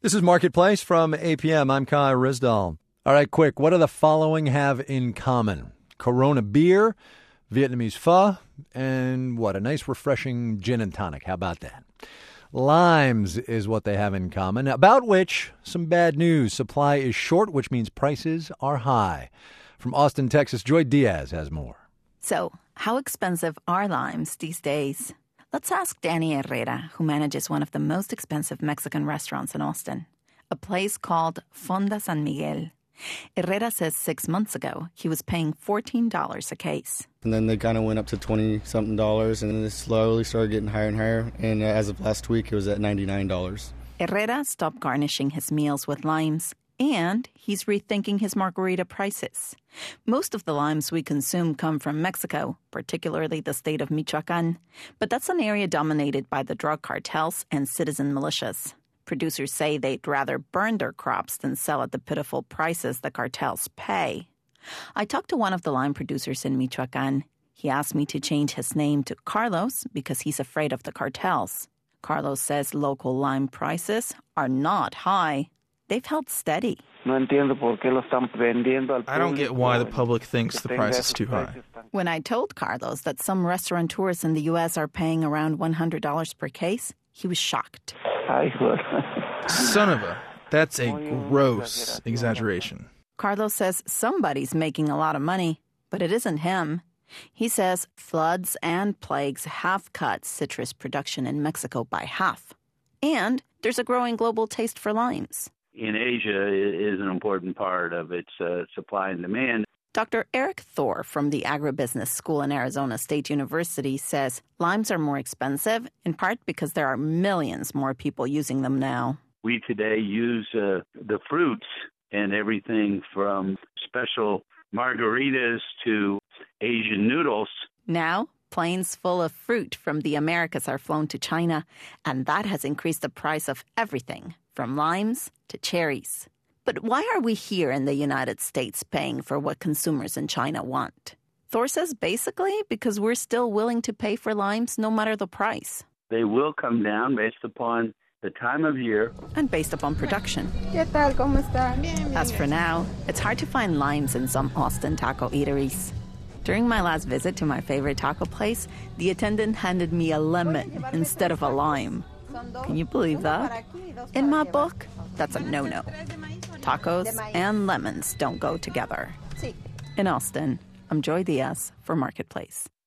This is Marketplace from APM. I'm Kai Ryssdal. All right, quick. What do the following have in common? Corona beer, Vietnamese pho, and a nice refreshing gin and tonic. How about that? Limes is what they have in common, about which some bad news. Supply is short, which means prices are high. From Austin, Texas, Joy Diaz has more. So, how expensive are limes these days? Let's ask Danny Herrera, who manages one of the most expensive Mexican restaurants in Austin, a place called Fonda San Miguel. Herrera says 6 months ago, he was paying $14 a case. And then they kind of went up to $20-something, and then it slowly started getting higher and higher. And as of last week, it was at $99. Herrera stopped garnishing his meals with limes, and he's rethinking his margarita prices. Most of the limes we consume come from Mexico, particularly the state of Michoacán. But that's an area dominated by the drug cartels and citizen militias. Producers say they'd rather burn their crops than sell at the pitiful prices the cartels pay. I talked to one of the lime producers in Michoacán. He asked me to change his name to Carlos because he's afraid of the cartels. Carlos says local lime prices are not high. They've held steady. I don't get why the public thinks the price is too high. When I told Carlos that some restaurateurs in the U.S. are paying around $100 per case, he was shocked. Son of a... That's a gross exaggeration. Carlos says somebody's making a lot of money, but it isn't him. He says floods and plagues have cut citrus production in Mexico by half. And there's a growing global taste for limes. In Asia is an important part of its supply and demand. Dr. Eric Thor from the Agribusiness School in Arizona State University says limes are more expensive, in part because there are millions more people using them now. We today use the fruits and everything from special margaritas to Asian noodles. Now, planes full of fruit from the Americas are flown to China, and that has increased the price of everything, from limes to cherries. But why are we here in the United States paying for what consumers in China want? Thor says basically because we're still willing to pay for limes no matter the price. They will come down based upon the time of year. And based upon production. As for now, it's hard to find limes in some Austin taco eateries. During my last visit to my favorite taco place, the attendant handed me a lemon instead of a lime. Can you believe that? In my book, that's a no-no. Tacos and lemons don't go together. In Austin, I'm Joy Diaz for Marketplace.